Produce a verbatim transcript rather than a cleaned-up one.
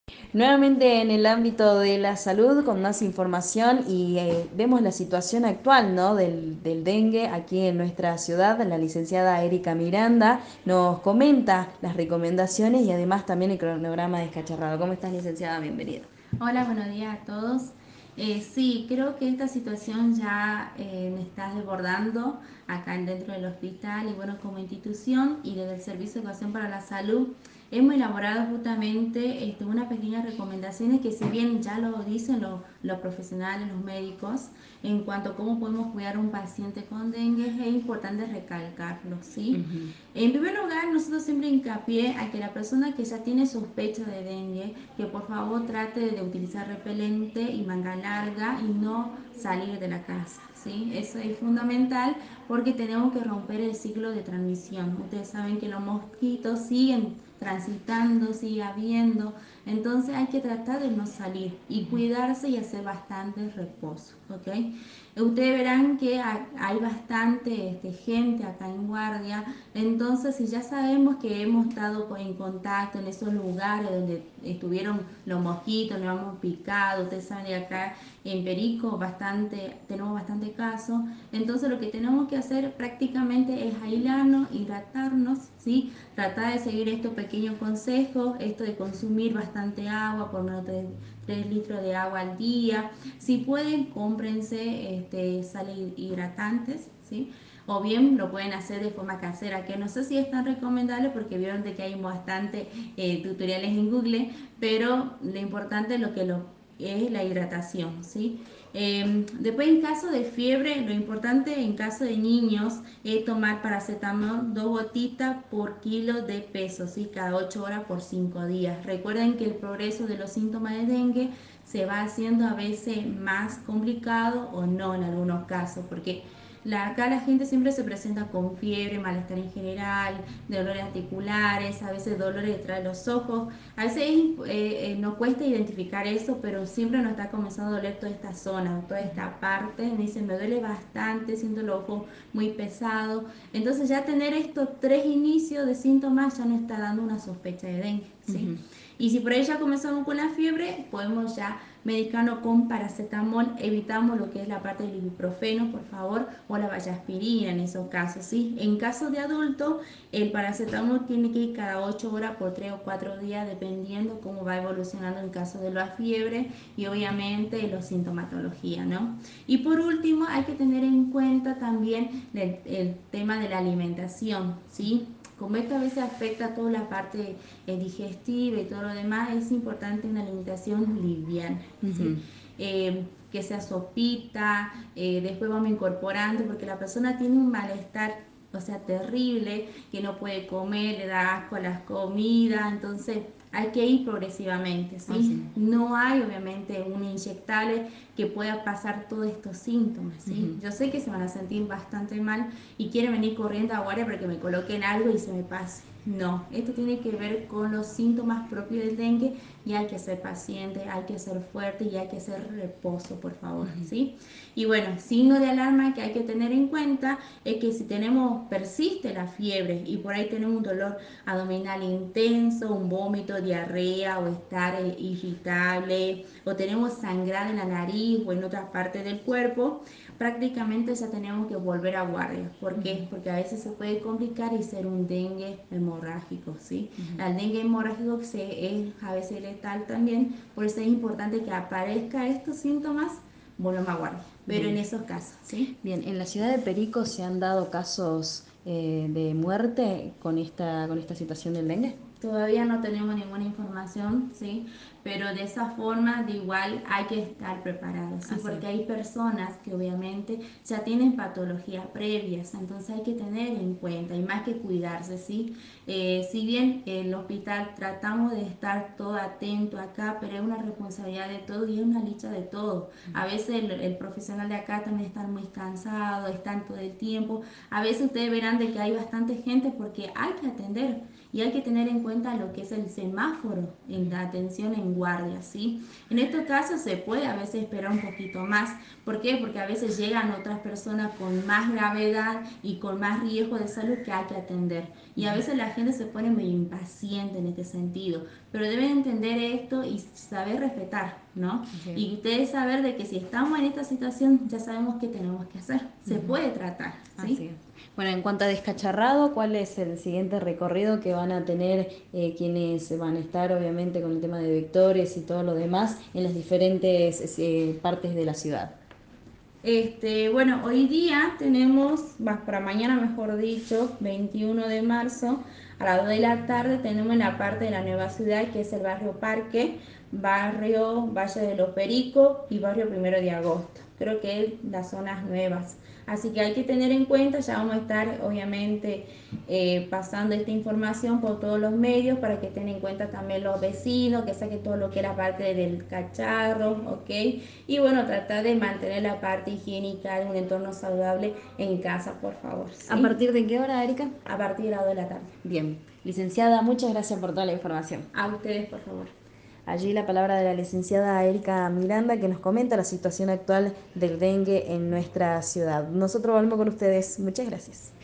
Nuevamente en el ámbito de la salud con más información y eh, vemos la situación actual, ¿no? del, del dengue aquí en nuestra ciudad. La licenciada Erika Miranda nos comenta las recomendaciones y además también el cronograma descacharrado. ¿Cómo estás, licenciada? Bienvenida. Hola, buenos días a todos. Eh, sí, creo que esta situación ya eh, me está desbordando acá dentro del hospital y bueno, como institución y desde el Servicio de Educación para la Salud hemos elaborado justamente este, unas pequeñas recomendaciones que si bien ya lo dicen los, los profesionales, los médicos, en cuanto a cómo podemos cuidar a un paciente con dengue, es importante recalcarlo, ¿sí? Ujú. En primer lugar, nosotros siempre hincapié a que la persona que ya tiene sospecha de dengue, que por favor trate de utilizar repelente y manga larga y no salir de la casa, ¿sí? Eso es fundamental porque tenemos que romper el ciclo de transmisión. Ustedes saben que los mosquitos siguen transitando, sigue habiendo, entonces hay que tratar de no salir y cuidarse y hacer bastante reposo, ¿ok? Ustedes verán que hay bastante este, gente acá en guardia, entonces si ya sabemos que hemos estado en contacto en esos lugares donde estuvieron los mosquitos, nos hemos picado, ustedes saben que acá en Perico bastante, tenemos bastante casos, entonces lo que tenemos que hacer prácticamente es aislarnos, hidratarnos, ¿sí? Tratar de seguir estos pequeños consejos, esto de consumir bastante agua, por menos de tres litros de agua al día. Si pueden, cómprense este, sales hidratantes, ¿sí? O bien lo pueden hacer de forma casera, que no sé si es tan recomendable porque vieron de que hay bastante eh, tutoriales en Google, pero lo importante es lo que lo, es la hidratación, ¿sí? Eh, después en caso de fiebre, lo importante en caso de niños es tomar paracetamol dos gotitas por kilo de peso, ¿sí? Cada ocho horas por cinco días. Recuerden que el progreso de los síntomas de dengue se va haciendo a veces más complicado o no en algunos casos, porque la, acá la gente siempre se presenta con fiebre, malestar en general, dolores articulares, a veces dolores detrás de los ojos. A veces eh, eh, nos cuesta identificar eso, pero siempre nos está comenzando a doler toda esta zona, toda esta parte. Me dicen, me duele bastante, siento los ojos muy pesados. Entonces ya tener estos tres inicios de síntomas ya nos está dando una sospecha de dengue, ¿sí? Ujú. Y si por ahí ya comenzamos con la fiebre, podemos ya medicarnos con paracetamol, evitamos lo que es la parte del ibuprofeno, por favor, o la vallaspirina en esos casos, ¿sí? En caso de adulto, el paracetamol tiene que ir cada ocho horas por tres o cuatro días, dependiendo cómo va evolucionando en caso de la fiebre y obviamente la sintomatología, ¿no? Y por último, hay que tener en cuenta también el, el tema de la alimentación, ¿sí? Como esto a veces afecta a toda la parte eh, digestiva y todo lo demás, es importante una alimentación liviana, ¿sí? Ujú. Eh, que sea sopita, eh, después vamos incorporando, porque la persona tiene un malestar, o sea, terrible, que no puede comer, le da asco a las comidas, entonces hay que ir progresivamente, Así ¿sí? mismo. No hay obviamente un inyectable que pueda pasar todos estos síntomas, ¿sí? Ujú. Yo sé que se van a sentir bastante mal y quieren venir corriendo a guardia para que me coloquen algo y se me pase. No, esto tiene que ver con los síntomas propios del dengue y hay que ser paciente, hay que ser fuerte y hay que hacer reposo, por favor, Ujú. ¿sí? Y bueno, signo de alarma que hay que tener en cuenta es que si tenemos, persiste la fiebre y por ahí tenemos un dolor abdominal intenso, un vómito, diarrea o estar eh, irritable o tenemos sangrado en la nariz o en otras partes del cuerpo, prácticamente ya tenemos que volver a guardia. ¿Por qué? Porque a veces se puede complicar y ser un dengue hemorrágico, ¿sí? Ujú. El dengue hemorrágico se, es a veces letal también, por eso es importante que aparezca estos síntomas, volvamos a guardia. Pero en Bien. esos casos, ¿sí? Bien, en la ciudad de Perico se han dado casos eh, de muerte con esta, con esta situación del dengue. Todavía no tenemos ninguna información, ¿sí? Pero de esa forma, de igual, hay que estar preparados, ¿sí? Así es. Porque hay personas que obviamente ya tienen patologías previas, entonces hay que tener en cuenta y más que cuidarse, ¿sí? Eh, si bien en el hospital tratamos de estar todo atento acá, pero es una responsabilidad de todos y es una lucha de todos. A veces el, el profesional de acá también está muy cansado, están todo el tiempo. A veces ustedes verán de que hay bastante gente porque hay que atender. y hay que tener en cuenta lo que es el semáforo en la atención en guardia, ¿sí? En estos casos se puede a veces esperar un poquito más. ¿Por qué? Porque a veces llegan otras personas con más gravedad y con más riesgo de salud que hay que atender. Y a veces la gente se pone muy impaciente en este sentido, pero deben entender esto y saber respetar, ¿no? Sí. Y ustedes saber de que si estamos en esta situación ya sabemos qué tenemos que hacer. Se Ujú. puede tratar, ¿sí? Así es. Bueno, en cuanto a descacharrado, ¿cuál es el siguiente recorrido que van a tener eh, quienes van a estar obviamente con el tema de vectores y todo lo demás en las diferentes eh, partes de la ciudad? Este, bueno, hoy día tenemos, más para mañana mejor dicho, veintiuno de marzo, a las dos de la tarde tenemos en la parte de la nueva ciudad que es el barrio Parque, barrio Valle de los Pericos y barrio Primero de Agosto. Creo que es las zonas nuevas. Así que hay que tener en cuenta, ya vamos a estar obviamente eh, pasando esta información por todos los medios para que tengan en cuenta también los vecinos, que saquen todo lo que es la parte del cacharro, ¿ok? Y bueno, tratar de mantener la parte higiénica de un entorno saludable en casa, por favor, ¿sí? ¿A partir de qué hora, Erika? A partir de las dos de la tarde. Bien, licenciada, muchas gracias por toda la información. A ustedes, por favor. Allí la palabra de la licenciada Erika Miranda, que nos comenta la situación actual del dengue en nuestra ciudad. Nosotros volvemos con ustedes. Muchas gracias.